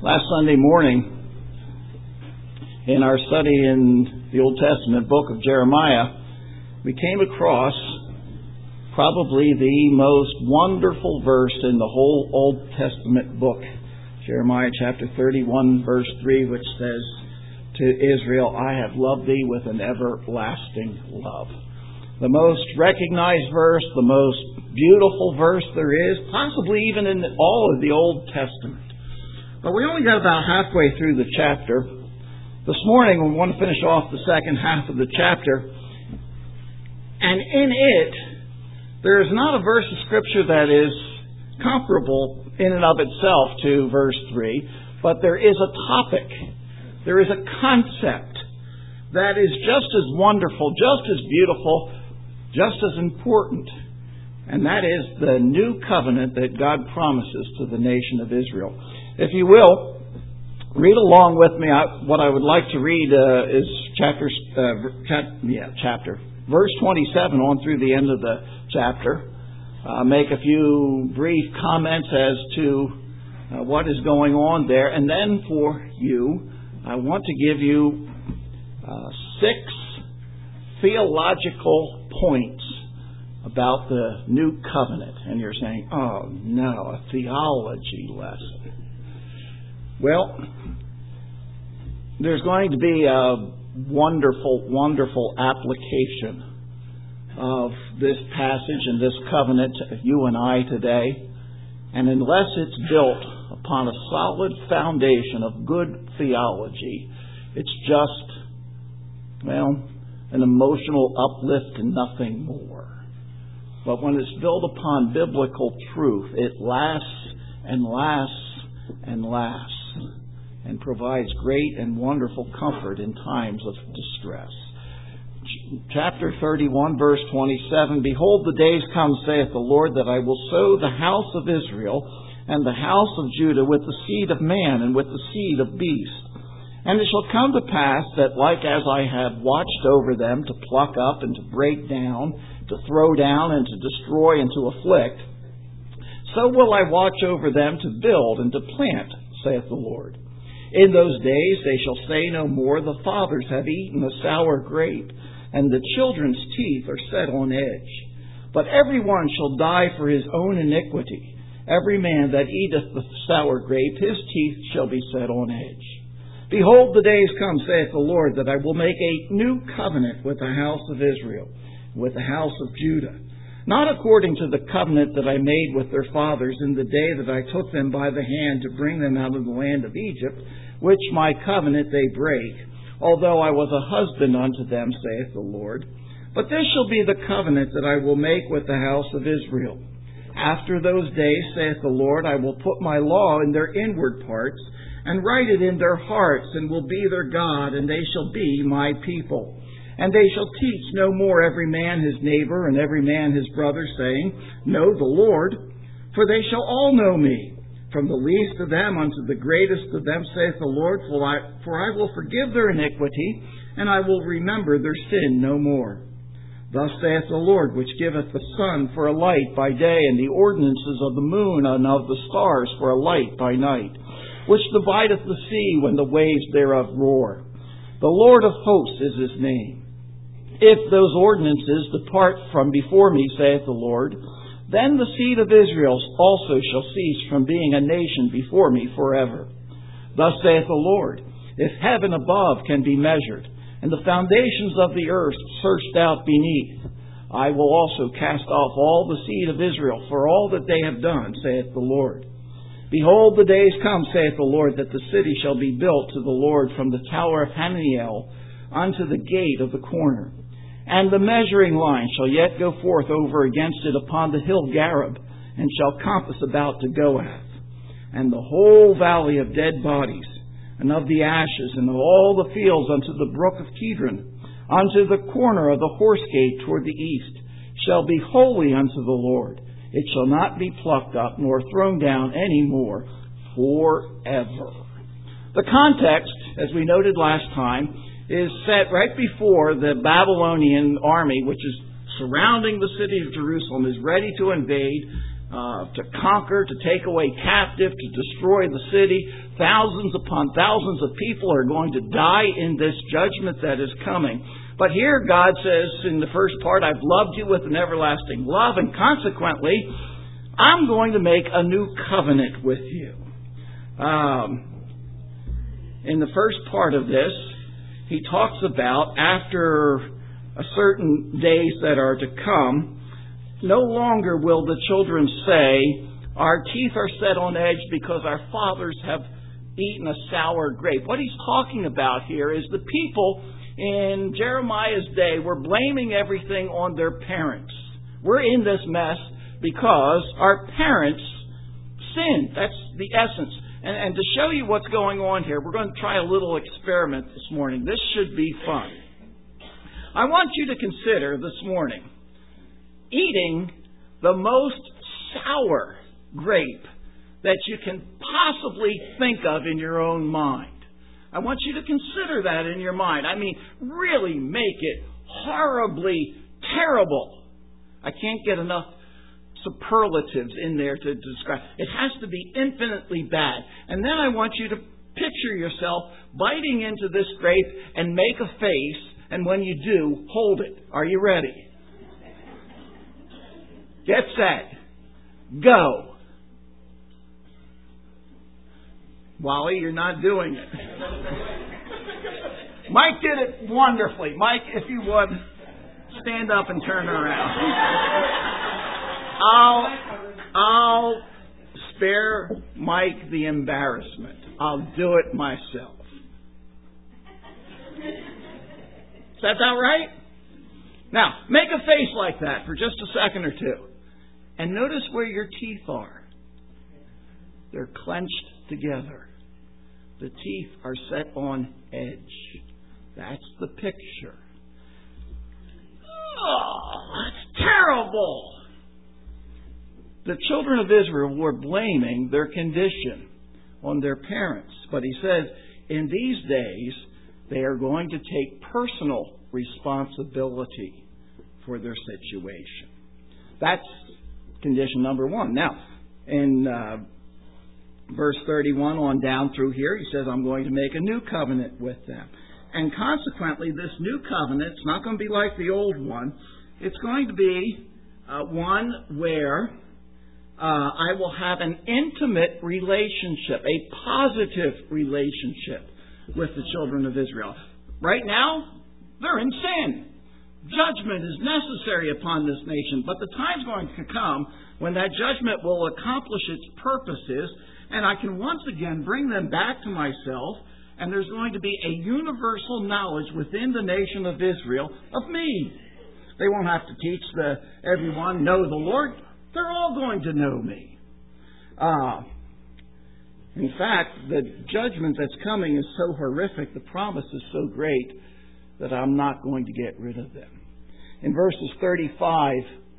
Last Sunday morning, in our study in the Old Testament book of Jeremiah, we came across probably the most wonderful verse in the whole Old Testament book. Jeremiah chapter 31, verse 3, which says to Israel, "I have loved thee with an everlasting love." The most recognized verse, the most beautiful verse there is, possibly even in all of the Old Testament. But we only got about halfway through the chapter. This morning we want to finish off the second half of the chapter. And in it, there is not a verse of Scripture that is comparable in and of itself to verse 3, but there is a topic, there is a concept that is just as wonderful, just as beautiful, just as important. And that is the new covenant that God promises to the nation of Israel. If you will, read along with me. What I would like to read is verse 27 on through the end of the chapter. Make a few brief comments as to what is going on there. And then for you, I want to give you 6 theological points about the new covenant. And you're saying, oh no, a theology lesson. Well, there's going to be a wonderful, wonderful application of this passage and this covenant to you and I today. And unless it's built upon a solid foundation of good theology, it's just, an emotional uplift and nothing more. But when it's built upon biblical truth, it lasts and lasts and lasts, and provides great and wonderful comfort in times of distress. Chapter 31, verse 27, "Behold, the days come, saith the Lord, that I will sow the house of Israel and the house of Judah with the seed of man and with the seed of beast. And it shall come to pass that like as I have watched over them to pluck up and to break down, to throw down and to destroy and to afflict, so will I watch over them to build and to plant, saith the Lord. In those days they shall say no more, the fathers have eaten the sour grape, and the children's teeth are set on edge. But every one shall die for his own iniquity. Every man that eateth the sour grape, his teeth shall be set on edge. Behold, the days come, saith the Lord, that I will make a new covenant with the house of Israel, with the house of Judah. Not according to the covenant that I made with their fathers in the day that I took them by the hand to bring them out of the land of Egypt, which my covenant they break, although I was a husband unto them, saith the Lord. But this shall be the covenant that I will make with the house of Israel. After those days, saith the Lord, I will put my law in their inward parts, and write it in their hearts, and will be their God, and they shall be my people. And they shall teach no more every man his neighbor and every man his brother, saying, Know the Lord, for they shall all know me, from the least of them unto the greatest of them, saith the Lord, for I will forgive their iniquity, and I will remember their sin no more. Thus saith the Lord, which giveth the sun for a light by day, and the ordinances of the moon and of the stars for a light by night, which divideth the sea when the waves thereof roar. The Lord of hosts is his name. If those ordinances depart from before me, saith the Lord, then the seed of Israel also shall cease from being a nation before me forever. Thus saith the Lord, if heaven above can be measured, and the foundations of the earth searched out beneath, I will also cast off all the seed of Israel for all that they have done, saith the Lord. Behold, the days come, saith the Lord, that the city shall be built to the Lord from the tower of Hananiel unto the gate of the corner. And the measuring line shall yet go forth over against it upon the hill Gareb, and shall compass about to Goath. And the whole valley of dead bodies, and of the ashes, and of all the fields unto the brook of Kidron, unto the corner of the horse gate toward the east, shall be holy unto the Lord. It shall not be plucked up, nor thrown down any more, forever. The context, as we noted last time, is set right before the Babylonian army, which is surrounding the city of Jerusalem, is ready to invade to conquer, to take away captive, to destroy the city. Thousands upon thousands of people are going to die in this judgment that is coming. But here God says in the first part, I've loved you with an everlasting love, and consequently, I'm going to make a new covenant with you. In the first part of this, he talks about after a certain days that are to come, no longer will the children say, our teeth are set on edge because our fathers have eaten a sour grape. What he's talking about here is the people in Jeremiah's day were blaming everything on their parents. We're in this mess because our parents sinned. That's the essence. And to show you what's going on here, we're going to try a little experiment this morning. This should be fun. I want you to consider this morning eating the most sour grape that you can possibly think of in your own mind. I want you to consider that in your mind. I mean, really make it horribly terrible. I can't get enough superlatives in there to describe. It has to be infinitely bad. And then I want you to picture yourself biting into this grape and make a face, and when you do, hold it. Are you ready? Get set. Go. Wally, you're not doing it. Mike did it wonderfully. Mike, if you would, stand up and turn around. I'll spare Mike the embarrassment. I'll do it myself. Is that about right? Now, make a face like that for just a second or two. And notice where your teeth are. They're clenched together. The teeth are set on edge. That's the picture. Oh, that's terrible. The children of Israel were blaming their condition on their parents. But he says, in these days, they are going to take personal responsibility for their situation. That's condition number one. Now, in verse 31 on down through here, he says, I'm going to make a new covenant with them. And consequently, this new covenant, it's not going to be like the old one. It's going to be one where I will have an intimate relationship, a positive relationship with the children of Israel. Right now, they're in sin. Judgment is necessary upon this nation, but the time's going to come when that judgment will accomplish its purposes, and I can once again bring them back to myself, and there's going to be a universal knowledge within the nation of Israel of me. They won't have to teach everyone, know the Lord. They're all going to know me. In fact, the judgment that's coming is so horrific, the promise is so great, that I'm not going to get rid of them. In verse 35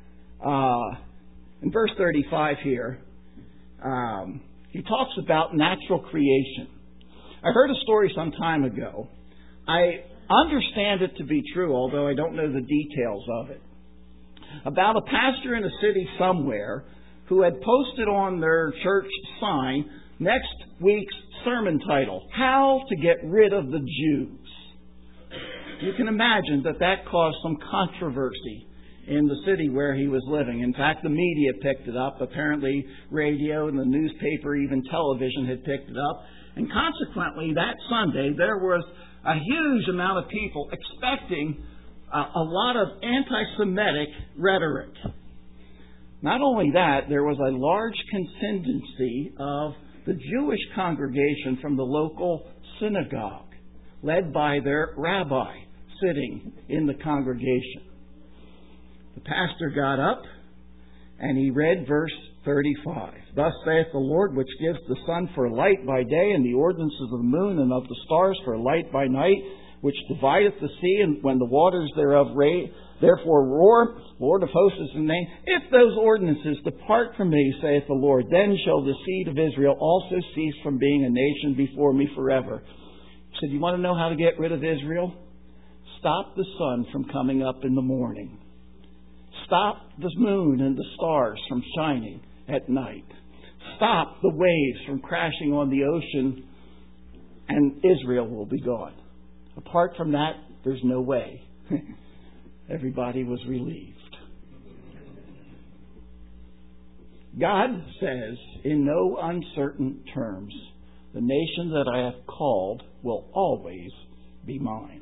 here, he talks about natural creation. I heard a story some time ago. I understand it to be true, although I don't know the details of it, about a pastor in a city somewhere who had posted on their church sign next week's sermon title, How to Get Rid of the Jews. You can imagine that caused some controversy in the city where he was living. In fact, the media picked it up. Apparently, radio and the newspaper, even television, had picked it up. And consequently, that Sunday, there was a huge amount of people expecting a lot of anti-Semitic rhetoric. Not only that, there was a large contingency of the Jewish congregation from the local synagogue, led by their rabbi, sitting in the congregation. The pastor got up and he read verse 35. Thus saith the Lord, which gives the sun for light by day, and the ordinances of the moon and of the stars for light by night, which divideth the sea, and when the waters thereof therefore roar, Lord of hosts is his name. If those ordinances depart from me, saith the Lord, then shall the seed of Israel also cease from being a nation before me forever. He said, you want to know how to get rid of Israel? Stop the sun from coming up in the morning. Stop the moon and the stars from shining at night. Stop the waves from crashing on the ocean, and Israel will be gone. Apart from that, there's no way. Everybody was relieved. God says, in no uncertain terms, the nation that I have called will always be mine.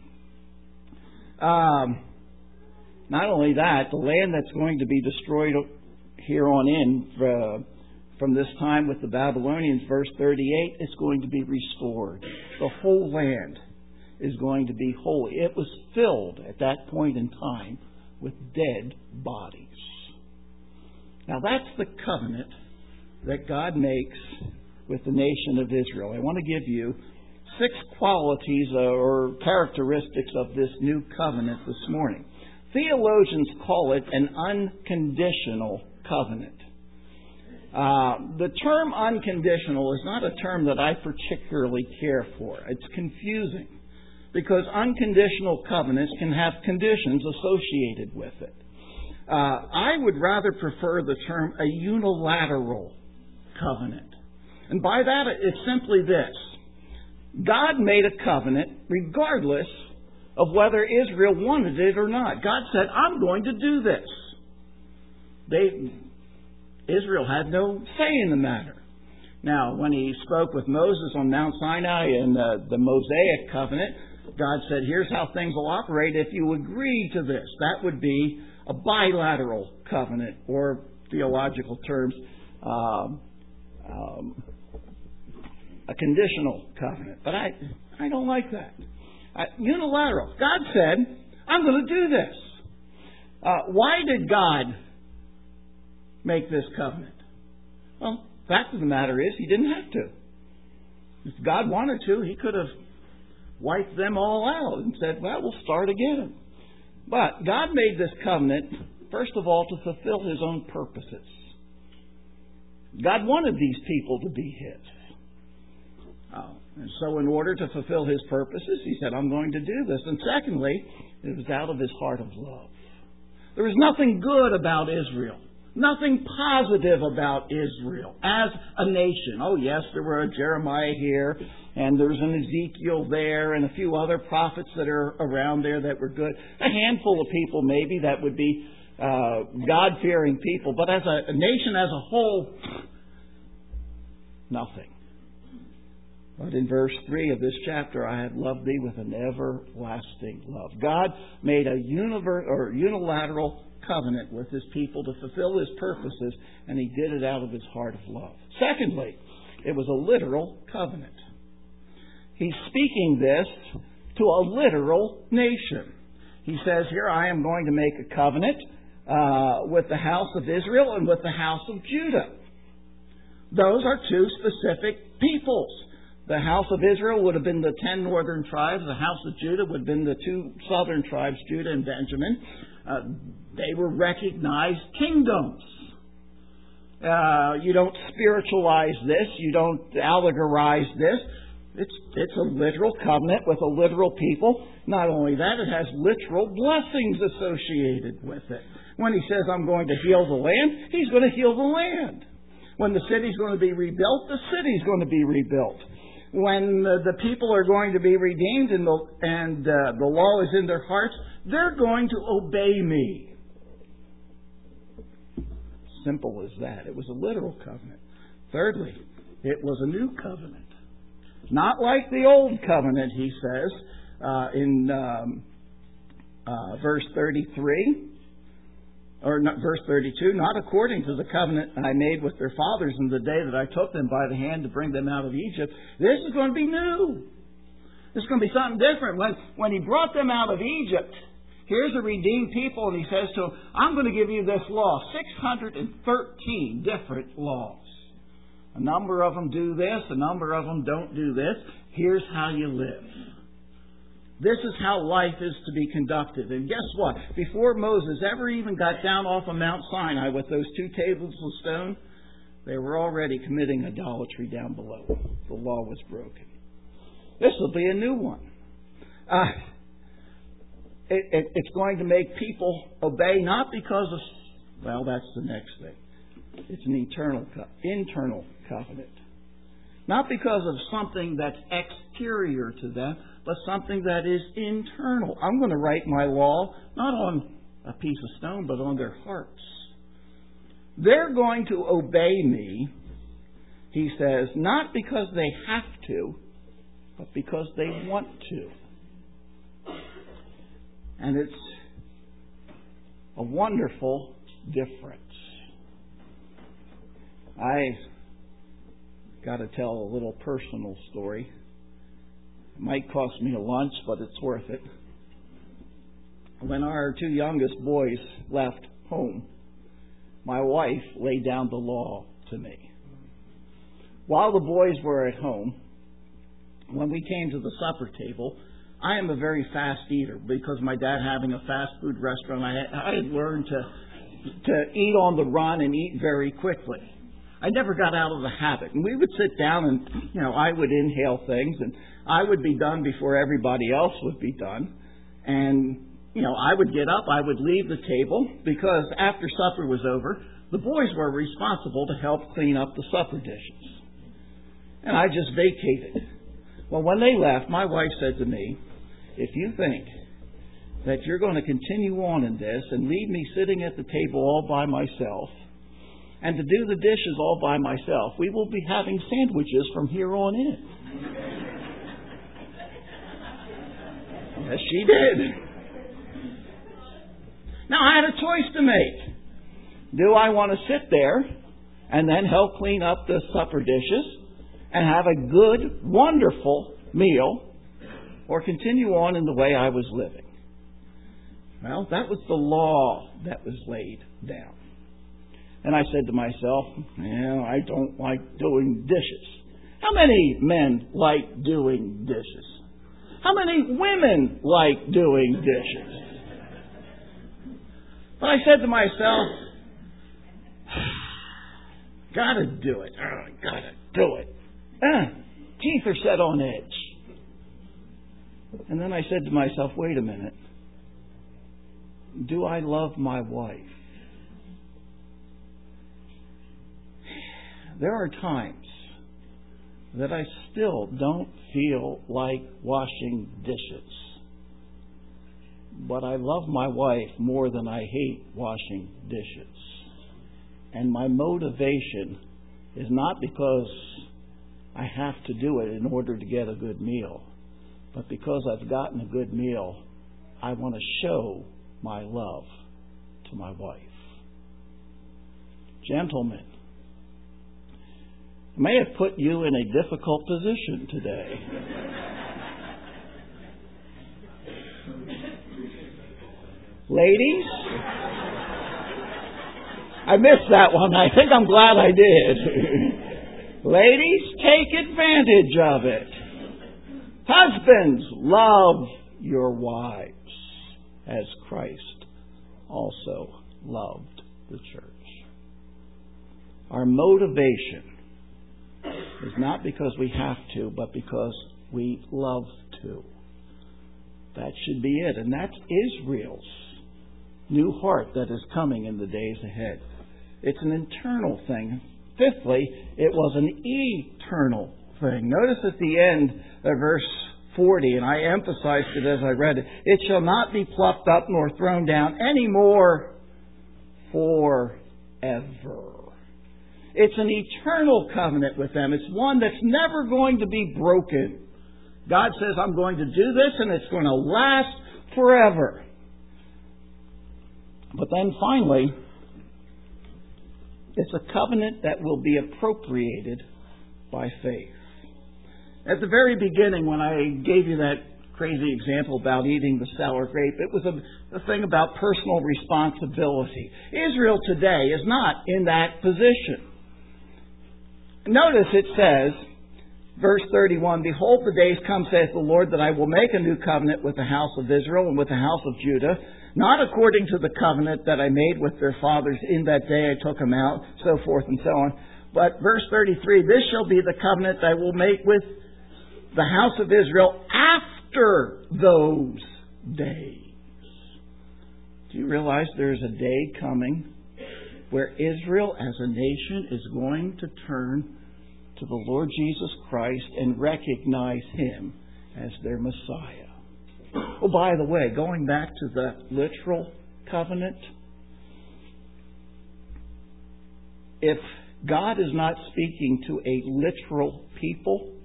Not only that, the land that's going to be destroyed here on in from this time with the Babylonians, verse 38, is going to be restored. The whole land is going to be holy. It was filled at that point in time with dead bodies. Now that's the covenant that God makes with the nation of Israel. I want to give you 6 qualities or characteristics of this new covenant this morning. Theologians call it an unconditional covenant. The term unconditional is not a term that I particularly care for. It's confusing because unconditional covenants can have conditions associated with it. I would rather prefer the term a unilateral covenant. And by that, it's simply this. God made a covenant regardless of whether Israel wanted it or not. God said, I'm going to do this. Israel had no say in the matter. Now, when he spoke with Moses on Mount Sinai in the Mosaic covenant, God said, here's how things will operate if you agree to this. That would be a bilateral covenant, or theological terms, a conditional covenant. But I don't like that. Unilateral. God said, I'm going to do this. Why did God make this covenant? Well, the fact of the matter is, He didn't have to. If God wanted to, He could have wiped them all out and said, well, we'll start again. But God made this covenant, first of all, to fulfill His own purposes. God wanted these people to be His. And so in order to fulfill His purposes, He said, I'm going to do this. And secondly, it was out of His heart of love. There was nothing good about Israel. Nothing positive about Israel as a nation. Oh yes, there were a Jeremiah here, and there's an Ezekiel there, and a few other prophets that are around there that were good. A handful of people maybe that would be God-fearing people. But as a nation as a whole, nothing. But in verse 3 of this chapter, I have loved thee with an everlasting love. God made a unilateral covenant with His people to fulfill His purposes, and He did it out of His heart of love. Secondly, it was a literal covenant. He's speaking this to a literal nation. He says here, I am going to make a covenant with the house of Israel and with the house of Judah. Those are two specific peoples. The house of Israel would have been the 10 northern tribes. The house of Judah would have been the 2 southern tribes, Judah and Benjamin. They were recognized kingdoms. You don't spiritualize this. You don't allegorize this. It's a literal covenant with a literal people. Not only that, it has literal blessings associated with it. When He says, I'm going to heal the land, He's going to heal the land. When the city's going to be rebuilt, the city's going to be rebuilt. When the people are going to be redeemed and the law is in their hearts, they're going to obey me. Simple as that. It was a literal covenant. Thirdly, it was a new covenant. Not like the old covenant, he says in verse 33. Or verse 32, not according to the covenant I made with their fathers in the day that I took them by the hand to bring them out of Egypt. This is going to be new. This is going to be something different. When He brought them out of Egypt, here's a redeemed people, and He says to them, I'm going to give you this law, 613 different laws. A number of them do this, a number of them don't do this. Here's how you live. This is how life is to be conducted. And guess what? Before Moses ever even got down off of Mount Sinai with those 2 tables of stone, they were already committing idolatry down below. The law was broken. This will be a new one. It's going to make people obey not because of, well, that's the next thing. It's an internal covenant. Not because of something that's exterior to them, but something that is internal. I'm going to write my law not on a piece of stone, but on their hearts. They're going to obey me, he says, not because they have to, but because they want to. And it's a wonderful difference. I got to tell a little personal story. It might cost me a lunch, but it's worth it. When our two youngest boys left home, my wife laid down the law to me. While the boys were at home, when we came to the supper table, I am a very fast eater because my dad having a fast food restaurant, I had learned to eat on the run and eat very quickly. I never got out of the habit. And we would sit down and, I would inhale things and I would be done before everybody else would be done. And, I would get up, I would leave the table because after supper was over, the boys were responsible to help clean up the supper dishes. And I just vacated. Well, when they left, my wife said to me, if you think that you're going to continue on in this and leave me sitting at the table all by myself and to do the dishes all by myself, we will be having sandwiches from here on in. Yes, she did. Now, I had a choice to make. Do I want to sit there and then help clean up the supper dishes and have a good, wonderful meal, or continue on in the way I was living? Well, that was the law that was laid down. And I said to myself, I don't like doing dishes. How many men like doing dishes? How many women like doing dishes? But I said to myself, gotta do it. Gotta do it. Teeth are set on edge. And then I said to myself, wait a minute. Do I love my wife? There are times that I still don't feel like washing dishes. But I love my wife more than I hate washing dishes. And my motivation is not because I have to do it in order to get a good meal, but because I've gotten a good meal, I want to show my love to my wife. Gentlemen, I may have put you in a difficult position today. Ladies, I missed that one. I think I'm glad I did. Ladies, take advantage of it. Husbands, love your wives as Christ also loved the church. Our motivation is not because we have to, but because we love to. That should be it. And that's Israel's new heart that is coming in the days ahead. It's an internal thing. Fifthly, it was an eternal thing. Notice at the end of verse 40, and I emphasized it as I read it, it shall not be plucked up nor thrown down anymore forever. It's an eternal covenant with them. It's one that's never going to be broken. God says, I'm going to do this and it's going to last forever. But then finally, it's a covenant that will be appropriated by faith. At the very beginning, when I gave you that crazy example about eating the sour grape, it was a thing about personal responsibility. Israel today is not in that position. Notice it says, verse 31, behold, the days come, saith the Lord, that I will make a new covenant with the house of Israel and with the house of Judah, not according to the covenant that I made with their fathers in that day I took them out, so forth and so on. But verse 33, this shall be the covenant that I will make with the house of Israel after those days. Do you realize there's a day coming where Israel as a nation is going to turn to the Lord Jesus Christ and recognize Him as their Messiah. Oh, by the way, going back to the literal covenant, if God is not speaking to a literal people,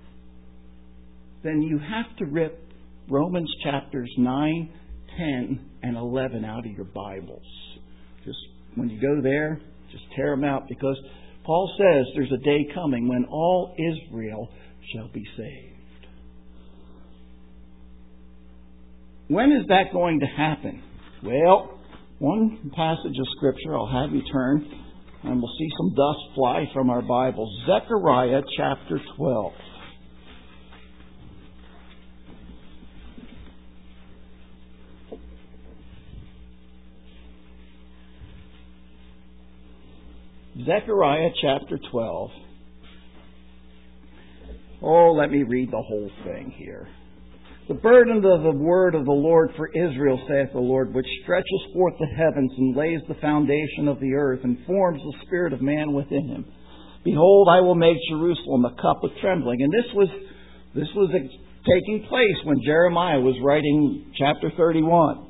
then you have to rip Romans chapters 9, 10, and 11 out of your Bibles. Just when you go there, just tear them out, because Paul says there's a day coming when all Israel shall be saved. When is that going to happen? Well, one passage of Scripture I'll have you turn, and we'll see some dust fly from our Bibles. Zechariah chapter 12. Zechariah chapter 12. Oh, let me read the whole thing here. The burden of the word of the Lord for Israel, saith the Lord, which stretches forth the heavens and lays the foundation of the earth and forms the spirit of man within him. Behold, I will make Jerusalem a cup of trembling. And this was taking place when Jeremiah was writing chapter 31.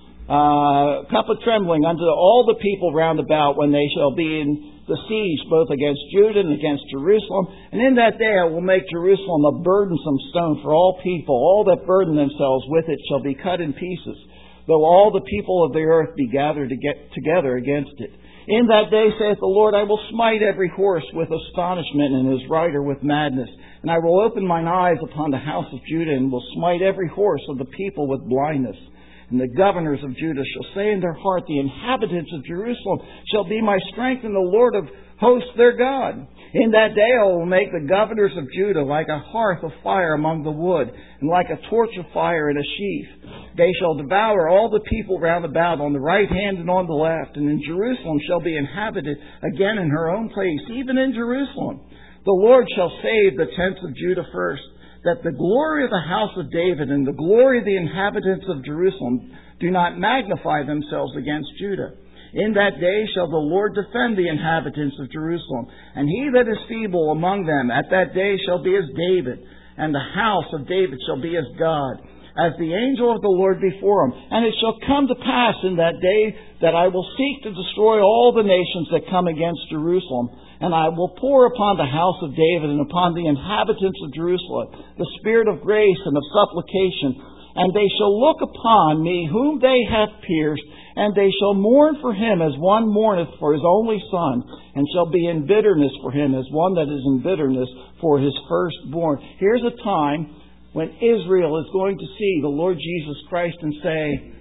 Cup of trembling unto all the people round about when they shall be in the siege both against Judah and against Jerusalem. And in that day I will make Jerusalem a burdensome stone for all people. All that burden themselves with it shall be cut in pieces, though all the people of the earth be gathered together against it. In that day, saith the Lord, I will smite every horse with astonishment and his rider with madness. And I will open mine eyes upon the house of Judah and will smite every horse of the people with blindness. And the governors of Judah shall say in their heart, the inhabitants of Jerusalem shall be my strength, and the Lord of hosts their God. In that day I will make the governors of Judah like a hearth of fire among the wood, and like a torch of fire in a sheaf. They shall devour all the people round about on the right hand and on the left, and in Jerusalem shall be inhabited again in her own place, even in Jerusalem. The Lord shall save the tents of Judah first, that the glory of the house of David and the glory of the inhabitants of Jerusalem do not magnify themselves against Judah. In that day shall the Lord defend the inhabitants of Jerusalem, and he that is feeble among them at that day shall be as David, and the house of David shall be as God, as the angel of the Lord before him. And it shall come to pass in that day that I will seek to destroy all the nations that come against Jerusalem, and I will pour upon the house of David and upon the inhabitants of Jerusalem the spirit of grace and of supplication. And they shall look upon me whom they have pierced, and they shall mourn for him as one mourneth for his only son, and shall be in bitterness for him as one that is in bitterness for his firstborn. Here's a time when Israel is going to see the Lord Jesus Christ and say,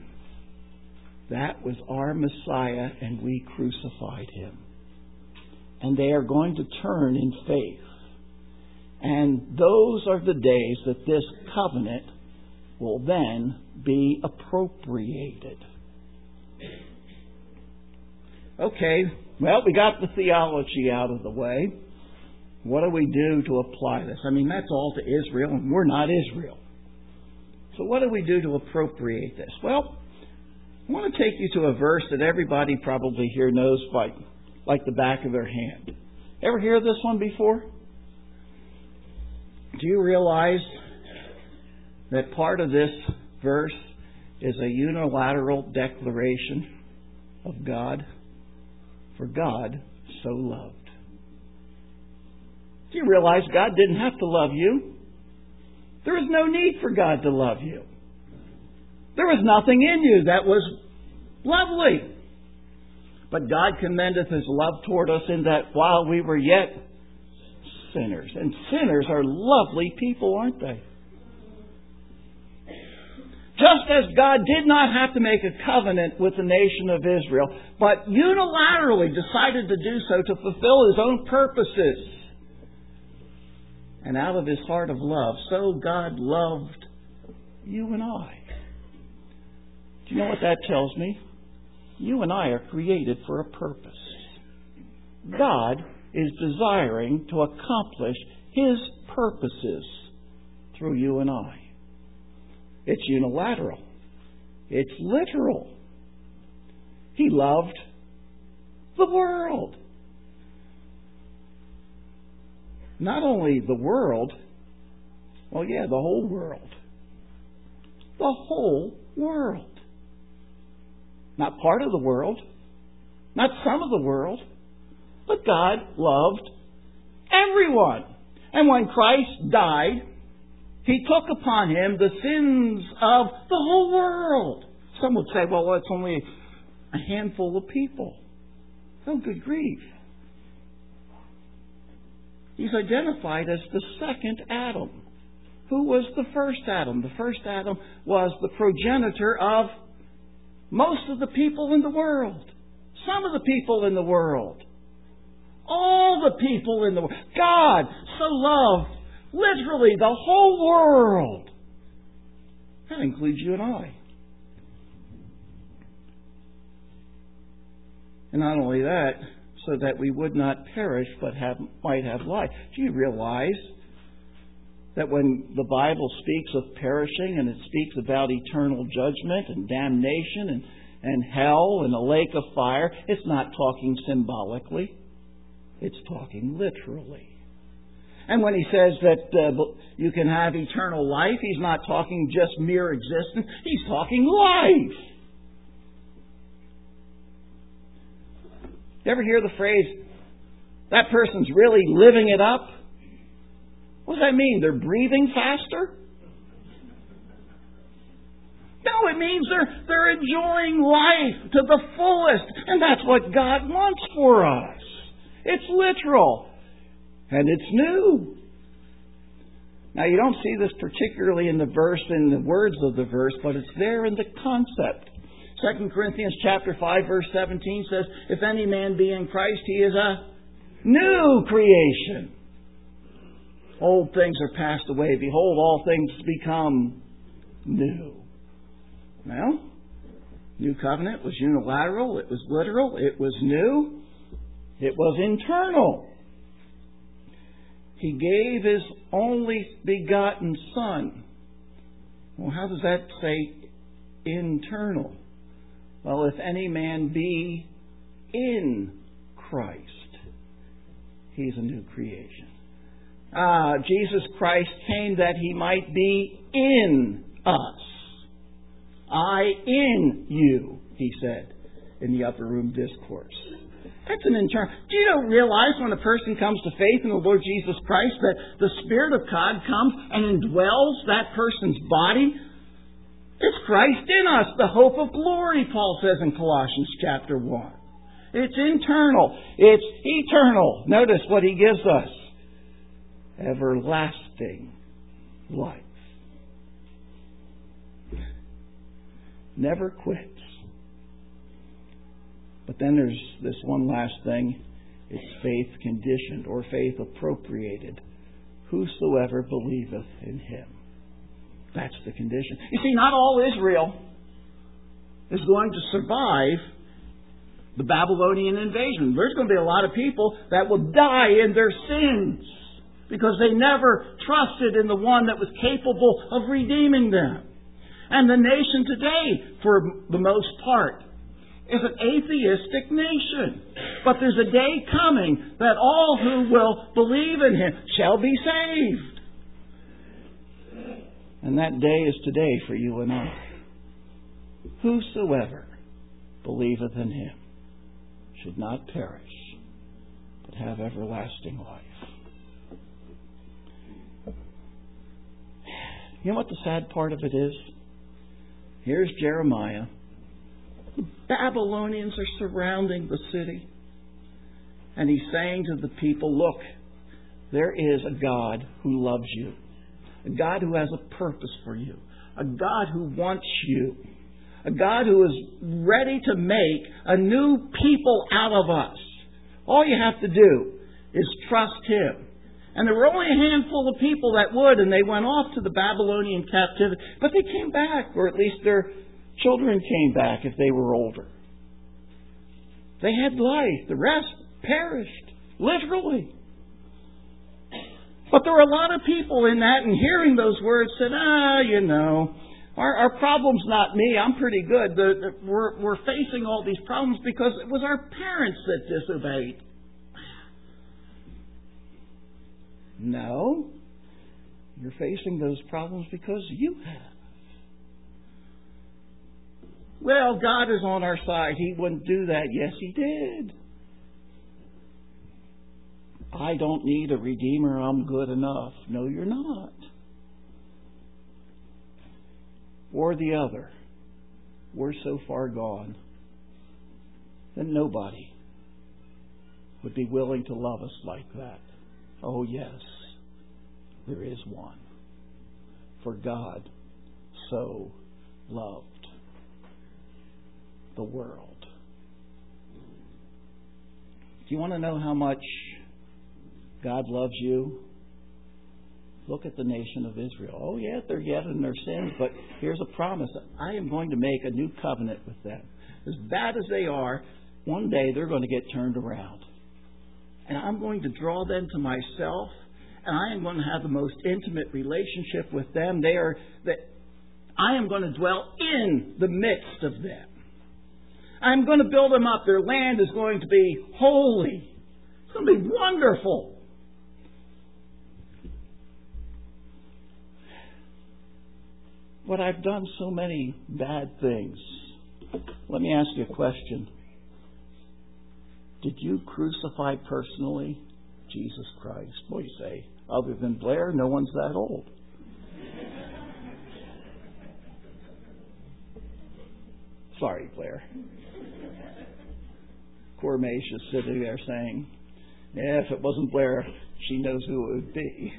that was our Messiah and we crucified him. And they are going to turn in faith. And those are the days that this covenant will then be appropriated. Okay, well, we got the theology out of the way. What do we do to apply this? I mean, that's all to Israel, and we're not Israel. So what do we do to appropriate this? Well, I want to take you to a verse that everybody probably here knows like the back of their hand. Ever hear this one before? Do you realize that part of this verse is a unilateral declaration of God? For God so loved. Do you realize God didn't have to love you? There was no need for God to love you. There was nothing in you that was lovely. But God commendeth His love toward us in that while we were yet sinners. And sinners are lovely people, aren't they? Just as God did not have to make a covenant with the nation of Israel, but unilaterally decided to do so to fulfill His own purposes. And out of His heart of love, so God loved you and I. Do you know what that tells me? You and I are created for a purpose. God is desiring to accomplish His purposes through you and I. It's unilateral. It's literal. He loved The world. Not only the world, well, yeah, the whole world. The whole world. Not part of the world, not some of the world, but God loved everyone. And when Christ died, He took upon Him the sins of the whole world. Some would say, well, it's only a handful of people. Oh, good grief. He's identified as the second Adam. Who was the first Adam? The first Adam was the progenitor of most of the people in the world. Some of the people in the world. All the people in the world. God so loved literally the whole world. That includes you and I. And not only that, so that we would not perish but might have life. Do you realize that when the Bible speaks of perishing and it speaks about eternal judgment and damnation and hell and a lake of fire, it's not talking symbolically. It's talking literally. And when He says that you can have eternal life, He's not talking just mere existence. He's talking life. You ever hear the phrase, that person's really living it up? What does that mean? They're breathing faster? No, it means they're enjoying life to the fullest. And that's what God wants for us. It's literal. And it's new. Now, you don't see this particularly in the verse, in the words of the verse, but it's there in the concept. 2 Corinthians chapter 5, verse 17 says, if any man be in Christ, he is a new creation. Old things are passed away. Behold, all things become new. Well, New Covenant was unilateral. It was literal. It was new. It was internal. He gave His only begotten Son. Well, how does that say internal? Well, if any man be in Christ, he's a new creation. Jesus Christ came that He might be in us. I in you, He said in the upper room discourse. That's an internal. Do you realize when a person comes to faith in the Lord Jesus Christ that the Spirit of God comes and indwells that person's body? It's Christ in us, the hope of glory, Paul says in Colossians chapter 1. It's internal. It's eternal. Notice what He gives us. Everlasting life. Never quits. But then there's this one last thing. It's faith conditioned or faith appropriated. Whosoever believeth in Him. That's the condition. You see, not all Israel is going to survive the Babylonian invasion. There's going to be a lot of people that will die in their sins because they never trusted in the one that was capable of redeeming them. And the nation today, for the most part, is an atheistic nation. But there's a day coming that all who will believe in Him shall be saved. And that day is today for you and I. Whosoever believeth in Him should not perish, but have everlasting life. You know what the sad part of it is? Here's Jeremiah. The Babylonians are surrounding the city. And he's saying to the people, look, there is a God who loves you. A God who has a purpose for you. A God who wants you. A God who is ready to make a new people out of us. All you have to do is trust Him. And there were only a handful of people that would, and they went off to the Babylonian captivity. But they came back, or at least their children came back if they were older. They had life. The rest perished, literally. But there were a lot of people in that, and hearing those words said, Our problem's not me. I'm pretty good. We're facing all these problems because it was our parents that disobeyed. No. You're facing those problems because you have. Well, God is on our side. He wouldn't do that. Yes, He did. I don't need a Redeemer. I'm good enough. No, you're not. Or the other. We're so far gone that nobody would be willing to love us like that. Oh, yes, there is one. For God so loved the world. Do you want to know how much God loves you? Look at the nation of Israel. Oh, yeah, they're yet in their sins, but here's a promise. I am going to make a new covenant with them. As bad as they are, one day they're going to get turned around. And I'm going to draw them to myself, and I am going to have the most intimate relationship with them. I am going to dwell in the midst of them. I'm going to build them up. Their land is going to be holy. It's going to be wonderful. But I've done so many bad things. Let me ask you a question. Did you crucify personally Jesus Christ? What do you say? Other than Blair, no one's that old. Sorry, Blair. Cormace is sitting there saying, yeah, if it wasn't Blair, she knows who it would be.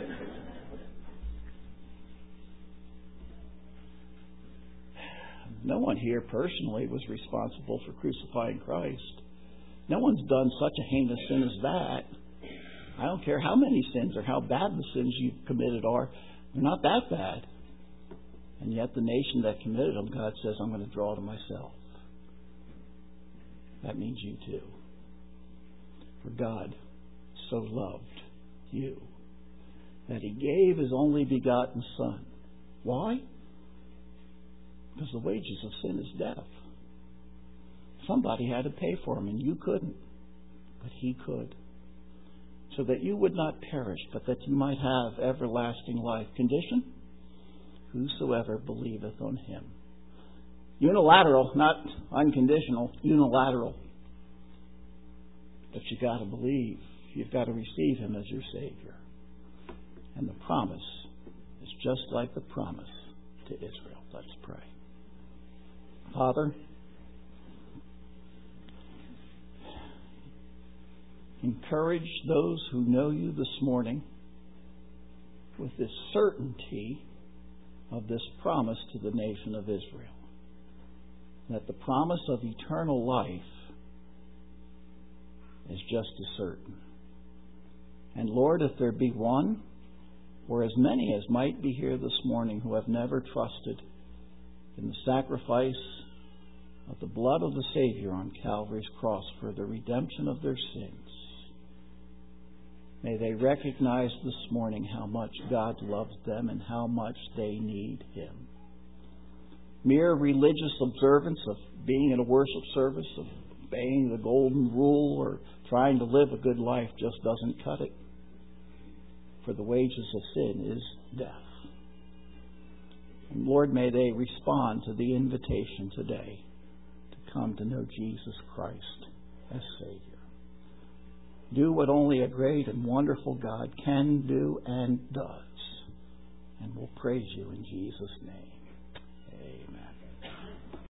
No one here personally was responsible for crucifying Christ. No one's done such a heinous sin as that. I don't care how many sins or how bad the sins you've committed are. They're not that bad. And yet the nation that committed them, God says, I'm going to draw to myself. That means you too. For God so loved you that He gave His only begotten Son. Why? Because the wages of sin is death. Somebody had to pay for Him, and you couldn't. But He could. So that you would not perish, but that you might have everlasting life. Condition? Whosoever believeth on Him. Unilateral, not unconditional. Unilateral. But you've got to believe. You've got to receive Him as your Savior. And the promise is just like the promise to Israel. Let's pray. Father, encourage those who know You this morning with this certainty of this promise to the nation of Israel. That the promise of eternal life is just as certain. And Lord, if there be one, or as many as might be here this morning who have never trusted in the sacrifice of the blood of the Savior on Calvary's cross for the redemption of their sins, may they recognize this morning how much God loves them and how much they need Him. Mere religious observance of being in a worship service, of obeying the golden rule, or trying to live a good life just doesn't cut it. For the wages of sin is death. And Lord, may they respond to the invitation today to come to know Jesus Christ as Savior. Do what only a great and wonderful God can do and does. And we'll praise You in Jesus' name.